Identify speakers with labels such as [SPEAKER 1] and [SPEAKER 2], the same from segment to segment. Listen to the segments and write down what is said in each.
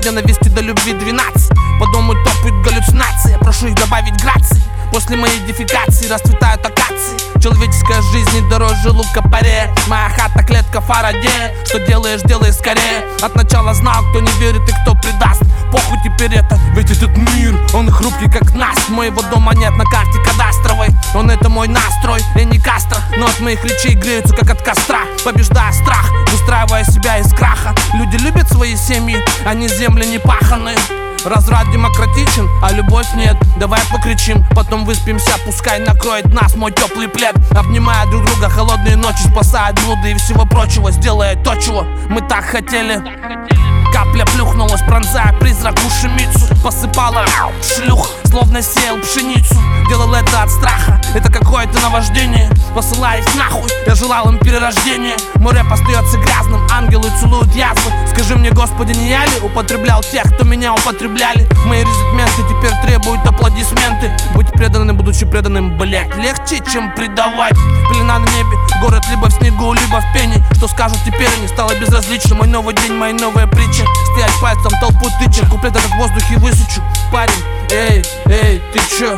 [SPEAKER 1] от ненависти до любви 12. По дому топают галлюцинации, я прошу их добавить грации. После моей дефекации расцветают акации. Человеческая жизнь не дороже лука-порей. Моя хата, клетка, Фарадея. Что делаешь, делай скорее. От начала знал, кто не верит и кто предаст. Похуй теперь это, ведь этот мир, он хрупкий как наст. Моего дома нет на карте кадастровой. Он это мой настрой, я не Кастро. Но от моих речей греются как от костра. Побеждая страх, выстраивая себя из краха. Люди любят свои семьи, они земли не паханые. Разврат демократичен, а любовь нет. Давай покричим, потом выспимся. Пускай накроет нас мой теплый плед. Обнимая друг друга, холодные ночи спасая блуды и всего прочего, сделая то, чего мы так хотели. Капля плюхнулась, пронзая призрак ушемицу. Посыпала шлюх, словно сеял пшеницу. Делал это от страха, это какое-то наваждение. Посылая их нахуй, я желал им перерождения. Мой рэп остается грязным, ангелы целуют язвы. Скажи мне, Господи, не я ли употреблял тех, кто меня употребляли? Мои резидменты теперь требуют аплодисменты. Быть преданным, будучи преданным, блять, легче, чем предавать. Пелена на небе, город либо в снегу, либо в пене. Что скажут теперь, они стало безразлично. Мой новый день, моя новая притча. Стоять пальцем, толпу тычек, куплет этот в воздухе высучу. Парень, эй, ты чё?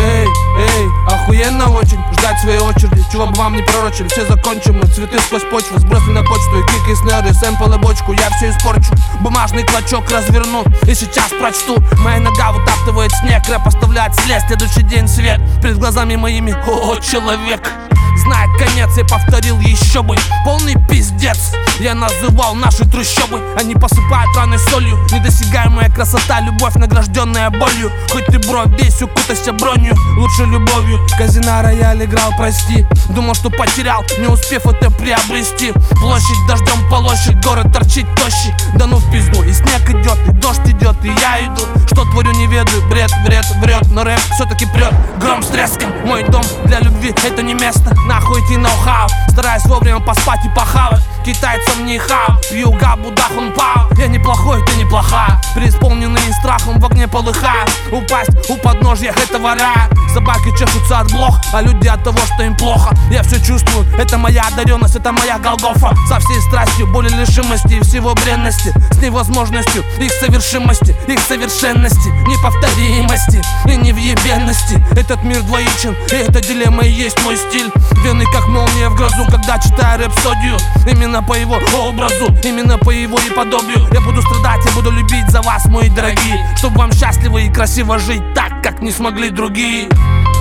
[SPEAKER 1] Эй, охуенно очень ждать своей очереди. Чего бы вам не пророчили, все закончим. Мы цветы сквозь почву сбросили на почту. И кики, снеры, сэмпл и бочку, я все испорчу. Бумажный клочок разверну и сейчас прочту. Моя нога вытаптывает снег, рэп оставляет след. Следующий день свет перед глазами моими. О, человек знает конец, я повторил еще бы. Полный пиздец, я называл наши трущобы. Они посыпают раны солью. Недосягаемая красота, любовь, награжденная болью. Хоть ты бро, весь укутайся бронью, лучше любовью. Казино рояль играл, прости. Думал, что потерял, не успев это приобрести. Площадь дождем полощет, город торчит тощий. Да ну в пизду, и снег идет, и дождь идет, и я иду. Что творю, не ведаю, бред, врет. Но рэп все-таки прет, гром с треском. Мой дом для любви, это не место. Нахуй идти ноу-хау, стараюсь вовремя поспать и похавать. Китайцам не хау, пью габу дахун пау. Я неплохой, ты неплохая, преисполненный страхом в огне полыхая. Упасть у подножья этого рая. Собаки чешутся от блох, а люди от того, что им плохо. Я все чувствую, это моя одаренность, это моя Голгофа. Со всей страстью, боли, лишимости и всего бренности. С невозможностью их совершимости, их совершенности, неповторимости и невъебенности. Этот мир двоичен, и эта дилемма и есть мой стиль. Вены как молния в грозу, когда читаю рэпсодию. Именно по его образу, именно по его и подобию. Я буду страдать, я буду любить за вас, мои дорогие. Чтобы вам счастливо и красиво жить так, как не смогли другие.